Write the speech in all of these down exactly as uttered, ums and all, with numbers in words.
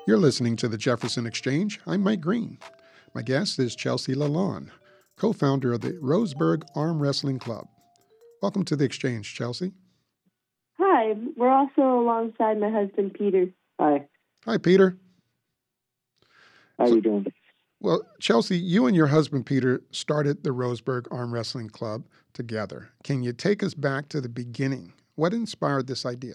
You're listening to the Jefferson Exchange. I'm Mike Green. My guest is Chelsea Lalonde, co-founder of the Roseburg Arm Wrestling Club. Welcome to the Exchange, Chelsea. Hi. We're also alongside my husband, Peter. Hi. Hi, Peter. How are So, you doing? Well, Chelsea, you and your husband, Peter, started the Roseburg Arm Wrestling Club together. Can you take us back to the beginning? What inspired this idea?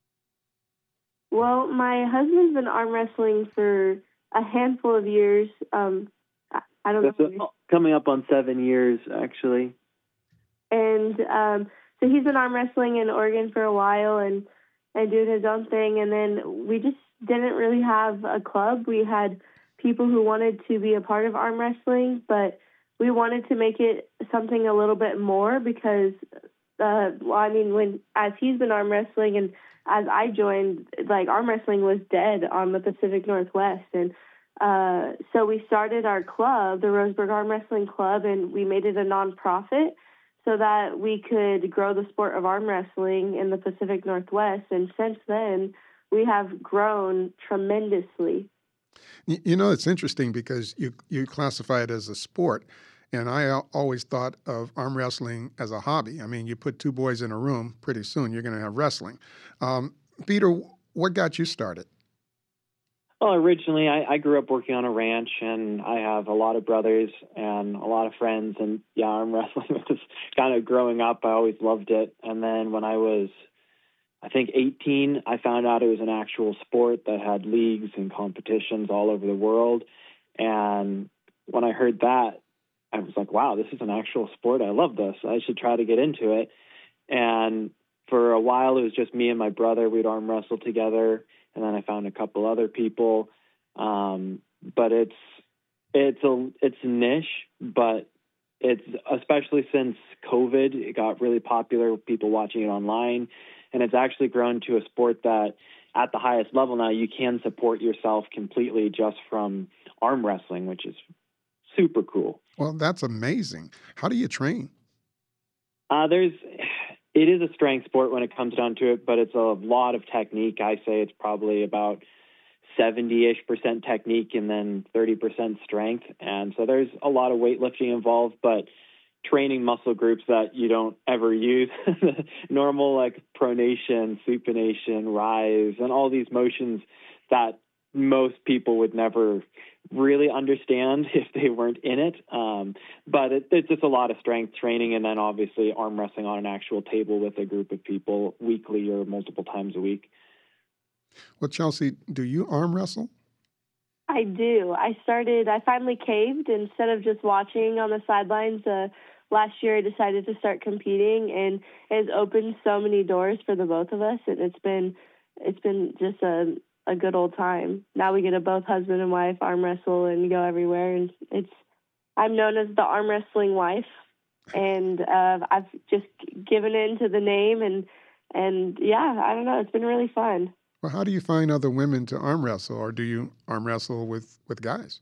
Well, my husband's been arm wrestling for a handful of years. Um, I, I don't That's know. A, coming up on seven years, actually. And um, so he's been arm wrestling in Oregon for a while and, and doing his own thing. And then we just didn't really have a club. We had people who wanted to be a part of arm wrestling, but we wanted to make it something a little bit more because, uh, well, I mean, when as he's been arm wrestling and as I joined, like arm wrestling was dead on the Pacific Northwest. And uh, so we started our club, the Roseburg Arm Wrestling Club, and we made it a nonprofit so that we could grow the sport of arm wrestling in the Pacific Northwest. And since then, we have grown tremendously. You know, it's interesting because you, you classify it as a sport, and I always thought of arm wrestling as a hobby. I mean, you put two boys in a room, pretty soon you're going to have wrestling. Um, Peter, what got you started? Well, originally I, I grew up working on a ranch, and I have a lot of brothers and a lot of friends, and yeah, arm wrestling was kind of growing up. I always loved it. And then when I was, I think, eighteen, I found out it was an actual sport that had leagues and competitions all over the world. And when I heard that, I was like, wow, this is an actual sport. I love this. I should try to get into it. And for a while, it was just me and my brother. We'd arm wrestle together. And then I found a couple other people. Um, but it's it's a it's a niche, but it's especially since COVID, it got really popular with people watching it online. And it's actually grown to a sport that at the highest level now, you can support yourself completely just from arm wrestling, which is super cool. Well, that's amazing. How do you train? Uh, there's, it is a strength sport when it comes down to it, but it's a lot of technique. I say it's probably about seventy-ish percent technique and then thirty percent strength. And so there's a lot of weightlifting involved, but training muscle groups that you don't ever use, normal like pronation, supination, rise, and all these motions that most people would never really understand if they weren't in it. Um, but it, it's just a lot of strength training, and then obviously arm wrestling on an actual table with a group of people weekly or multiple times a week. Well, Chelsea, do you arm wrestle? I do. I started, I finally caved. Instead of just watching on the sidelines, uh, last year I decided to start competing, and it has opened so many doors for the both of us. And it's been, it's been just a, a good old time. Now we get to both husband and wife arm wrestle and go everywhere. And it's, I'm known as the arm wrestling wife. And uh, I've just given in to the name. And, and yeah, I don't know. It's been really fun. Well, how do you find other women to arm wrestle, or do you arm wrestle with, with guys?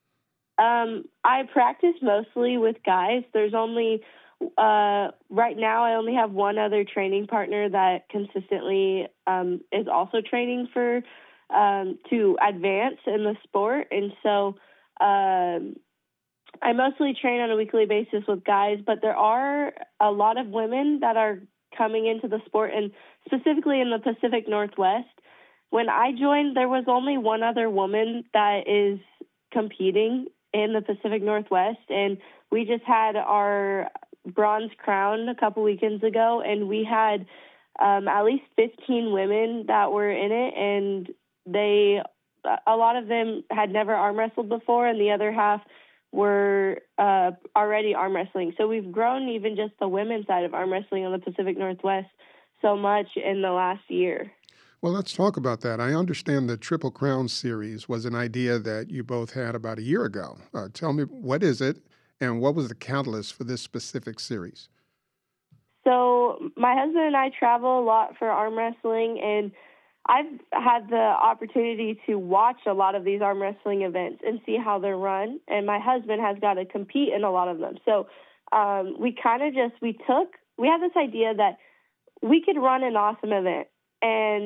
Um, I practice mostly with guys. There's only, uh, right now I only have one other training partner that consistently um, is also training for, um, to advance in the sport. And so um, I mostly train on a weekly basis with guys, but there are a lot of women that are coming into the sport, and specifically in the Pacific Northwest. When I joined, there was only one other woman that is competing in the Pacific Northwest, and we just had our bronze crown a couple weekends ago, and we had um, at least fifteen women that were in it, and they, a lot of them had never arm wrestled before, and the other half were uh, already arm wrestling. So we've grown even just the women's side of arm wrestling on the Pacific Northwest so much in the last year. Well, let's talk about that. I understand the Triple Crown series was an idea that you both had about a year ago. Uh, tell me, what is it, and what was the catalyst for this specific series? So my husband and I travel a lot for arm wrestling, and I've had the opportunity to watch a lot of these arm wrestling events and see how they're run, and my husband has got to compete in a lot of them. So um, we kind of just, we took, we had this idea that we could run an awesome event, and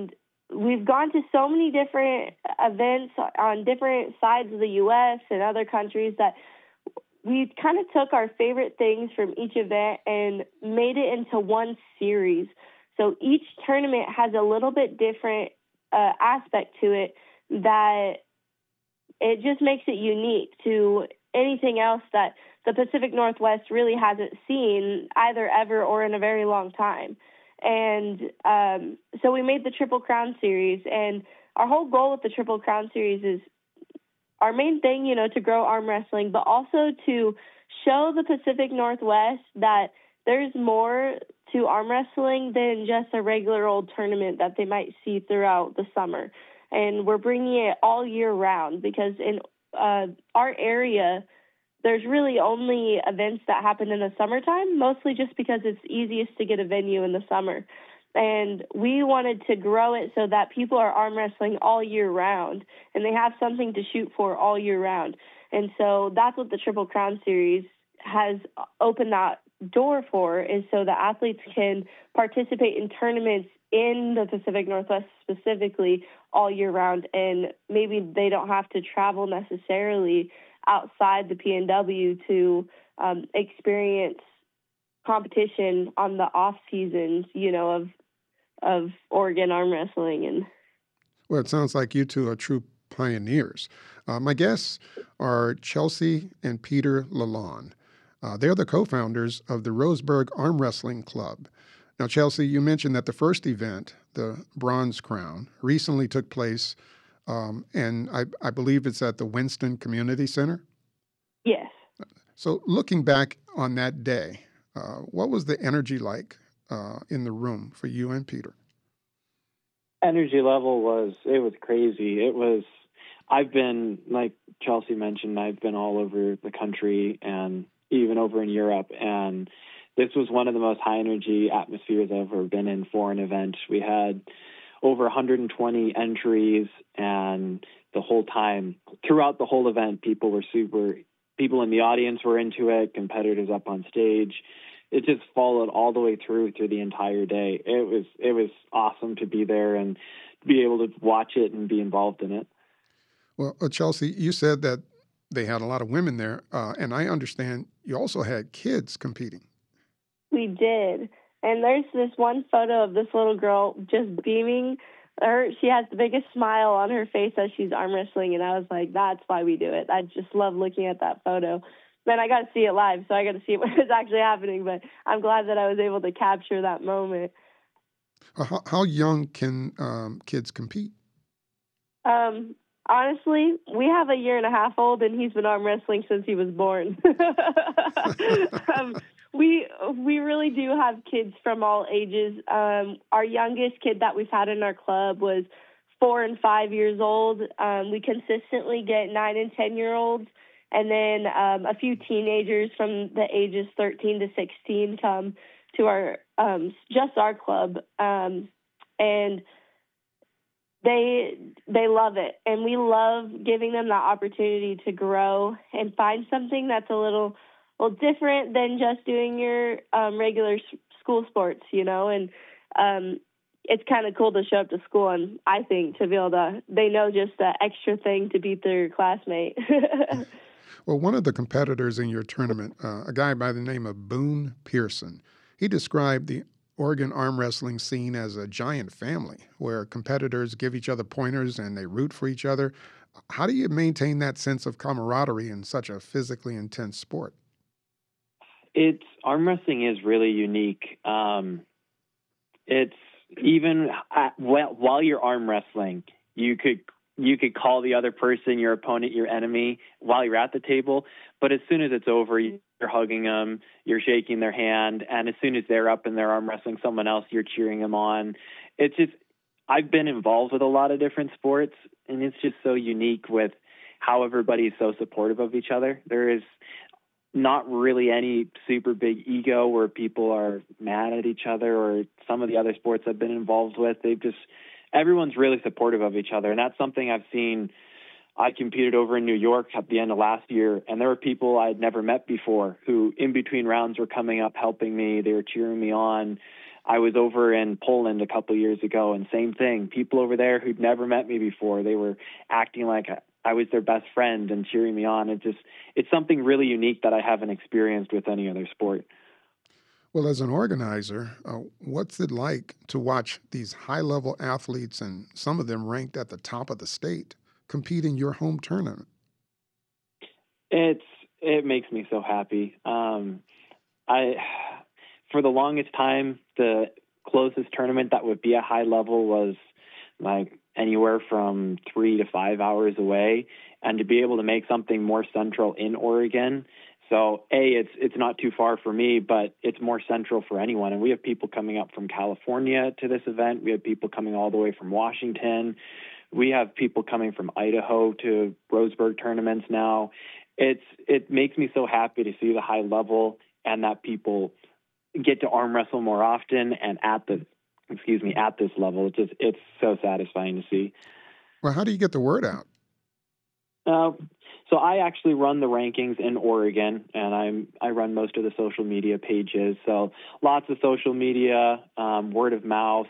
we've gone to so many different events on different sides of the U S and other countries that we kind of took our favorite things from each event and made it into one series. So each tournament has a little bit different uh, aspect to it that it just makes it unique to anything else that the Pacific Northwest really hasn't seen either ever or in a very long time. And um, so we made the Triple Crown Series, and our whole goal with the Triple Crown Series is our main thing, you know, to grow arm wrestling, but also to show the Pacific Northwest that there's more to arm wrestling than just a regular old tournament that they might see throughout the summer. And we're bringing it all year round because in uh, our area, there's really only events that happen in the summertime, mostly just because it's easiest to get a venue in the summer. And we wanted to grow it so that people are arm wrestling all year round and they have something to shoot for all year round. And so that's what the Triple Crown Series has opened that door for, is so the athletes can participate in tournaments in the Pacific Northwest specifically all year round. And maybe they don't have to travel necessarily outside the P N W to um, experience competition on the off seasons, you know, of of Oregon arm wrestling. And well, it sounds like you two are true pioneers. Uh, my guests are Chelsea and Peter Lalonde. Uh, they're the co-founders of the Roseburg Arm Wrestling Club. Now, Chelsea, you mentioned that the first event, the Bronze Crown, recently took place, um, and I, I believe it's at the Winston Community Center? Yes. So looking back on that day, uh, what was the energy like uh, in the room for you and Peter? Energy level was, it was crazy. It was, I've been, like Chelsea mentioned, I've been all over the country and even over in Europe, and this was one of the most high energy atmospheres I've ever been in for an event. We had over one hundred twenty entries, and the whole time, throughout the whole event, people were super, people in the audience were into it, competitors up on stage. It just followed all the way through through the entire day. It was it was awesome to be there and be able to watch it and be involved in it. Well, uh, Chelsea, you said that they had a lot of women there, uh, and I understand you also had kids competing. We did. And there's this one photo of this little girl just beaming. Her, she has the biggest smile on her face as she's arm wrestling, and I was like, that's why we do it. I just love looking at that photo. Then I got to see it live, so I got to see what was actually happening, but I'm glad that I was able to capture that moment. Uh, how, how young can um, kids compete? Um, honestly, we have a year and a half old, and he's been arm wrestling since he was born. um, we we really do have kids from all ages. Um, our youngest kid that we've had in our club was four and five years old. Um, we consistently get nine and ten year olds, and then um, a few teenagers from the ages thirteen to sixteen come to our um, just our club, um, and they they love it, and we love giving them that opportunity to grow and find something that's a little well different than just doing your um, regular s- school sports, you know. And um, it's kind of cool to show up to school, and I think to be able to they know just the extra thing to beat their classmate. Well, one of the competitors in your tournament, uh, a guy by the name of Boone Pearson, he described the Oregon arm wrestling scene as a giant family where competitors give each other pointers and they root for each other. How do you maintain that sense of camaraderie in such a physically intense sport? It's arm wrestling is really unique. Um, it's even at, while, while you're arm wrestling, you could you could call the other person your opponent, your enemy, while you're at the table. But as soon as it's over, you're hugging them, you're shaking their hand, and as soon as they're up and they're arm wrestling someone else, you're cheering them on. It's just, I've been involved with a lot of different sports, and it's just so unique with how everybody's so supportive of each other. There is not really any super big ego where people are mad at each other, or some of the other sports I've been involved with. They've just, everyone's really supportive of each other. And that's something I've seen. I competed over in New York at the end of last year, and there were people I'd never met before who in between rounds were coming up, helping me. They were cheering me on. I was over in Poland a couple years ago, and same thing. People over there who'd never met me before, they were acting like I was their best friend and cheering me on. It just, it's something really unique that I haven't experienced with any other sport. Well, as an organizer, uh, what's it like to watch these high-level athletes, and some of them ranked at the top of the state, compete in your home tournament? It's it makes me so happy. Um, I for the longest time, the closest tournament that would be a high level was like anywhere from three to five hours away, and to be able to make something more central in Oregon. So, A, it's it's not too far for me, but it's more central for anyone. And we have people coming up from California to this event. We have people coming all the way from Washington. We have people coming from Idaho to Roseburg tournaments now. It's it makes me so happy to see the high level and that people get to arm wrestle more often and at the excuse me at this level. It's just it's so satisfying to see. Well, how do you get the word out? Uh, so I actually run the rankings in Oregon, and I'm I run most of the social media pages. So lots of social media, um, word of mouth,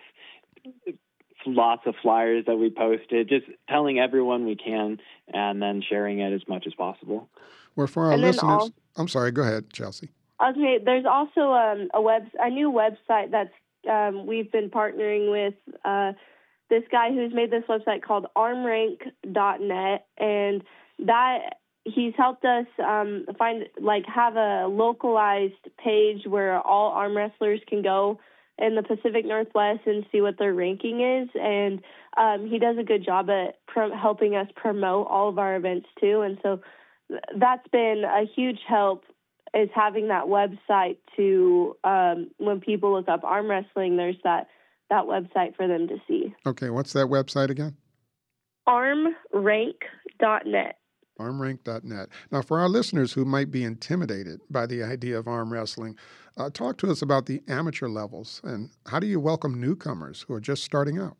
lots of flyers that we posted, just telling everyone we can, and then sharing it as much as possible. Well, for our And then listeners, all- I'm sorry. Go ahead, Chelsea. Okay, there's also um, a web a new website that's um, we've been partnering with uh, this guy who's made this website called arm rank dot net, and that he's helped us um, find like have a localized page where all arm wrestlers can go in the Pacific Northwest and see what their ranking is, and um, he does a good job at pro- helping us promote all of our events too, and so th- that's been a huge help, is having that website to, um, when people look up arm wrestling, there's that, that website for them to see. Okay, what's that website again? arm rank dot net. arm rank dot net. Now, for our listeners who might be intimidated by the idea of arm wrestling, uh, talk to us about the amateur levels, and how do you welcome newcomers who are just starting out?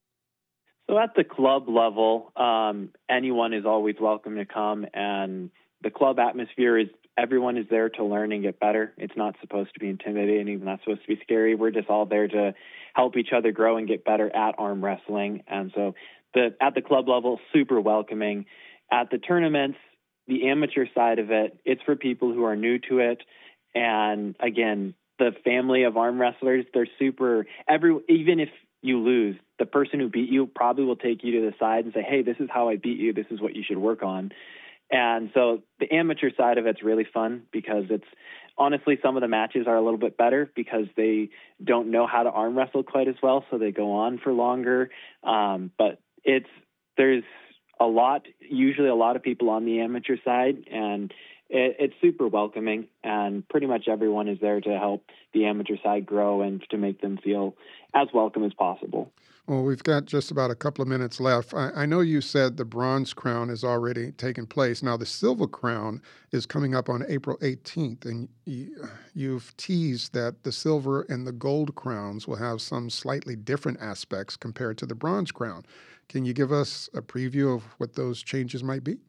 So at the club level, um, anyone is always welcome to come, and the club atmosphere is everyone is there to learn and get better. It's not supposed to be intimidating, it's not supposed to be scary. We're just all there to help each other grow and get better at arm wrestling. And so the at the club level, super welcoming. At the tournaments, the amateur side of it, it's for people who are new to it. And again, the family of arm wrestlers, they're super, every even if you lose, the person who beat you probably will take you to the side and say, hey, this is how I beat you. This is what you should work on. And so the amateur side of it's really fun, because it's honestly, some of the matches are a little bit better because they don't know how to arm wrestle quite as well. So they go on for longer. Um, but it's, there's a lot, usually a lot of people on the amateur side, and it, it's super welcoming, and pretty much everyone is there to help the amateur side grow and to make them feel as welcome as possible. Well, we've got just about a couple of minutes left. I, I know you said the Bronze Crown has already taken place. Now, the Silver Crown is coming up on April eighteenth, and you, you've teased that the Silver and the Gold Crowns will have some slightly different aspects compared to the Bronze Crown. Can you give us a preview of what those changes might be?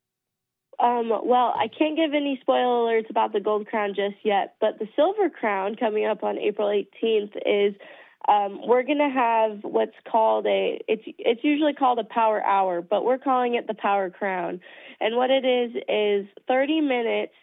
Um, well, I can't give any spoiler alerts about the Gold Crown just yet, but the Silver Crown coming up on April eighteenth is um, we're going to have what's called a, it's it's usually called a Power Hour, but we're calling it the Power Crown. And what it is is thirty minutes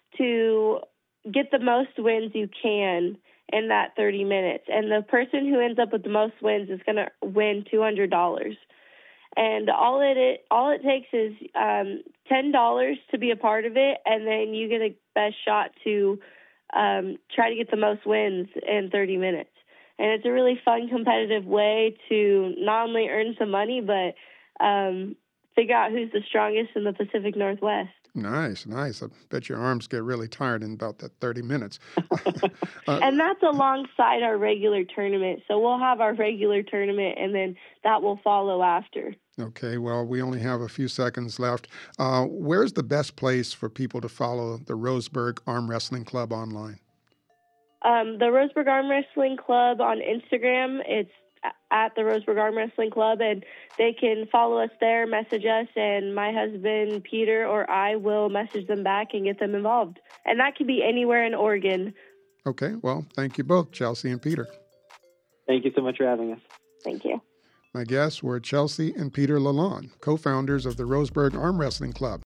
to get the most wins you can in that thirty minutes. And the person who ends up with the most wins is going to win two hundred dollars. And all it, it all it takes is um, ten dollars to be a part of it, and then you get a best shot to um, try to get the most wins in thirty minutes. And it's a really fun, competitive way to not only earn some money, but um, figure out who's the strongest in the Pacific Northwest. Nice, nice. I bet your arms get really tired in about that thirty minutes. uh, And that's alongside our regular tournament. So we'll have our regular tournament, and then that will follow after. Okay, well, we only have a few seconds left. Uh, where's the best place for people to follow the Roseburg Arm Wrestling Club online? Um, the Roseburg Arm Wrestling Club on Instagram, it's at the Roseburg Arm Wrestling Club, and they can follow us there, message us, and my husband, Peter, or I will message them back and get them involved. And that can be anywhere in Oregon. Okay, well, thank you both, Chelsea and Peter. Thank you so much for having us. Thank you. My guests were Chelsea and Peter Lalonde, co-founders of the Roseburg Arm Wrestling Club.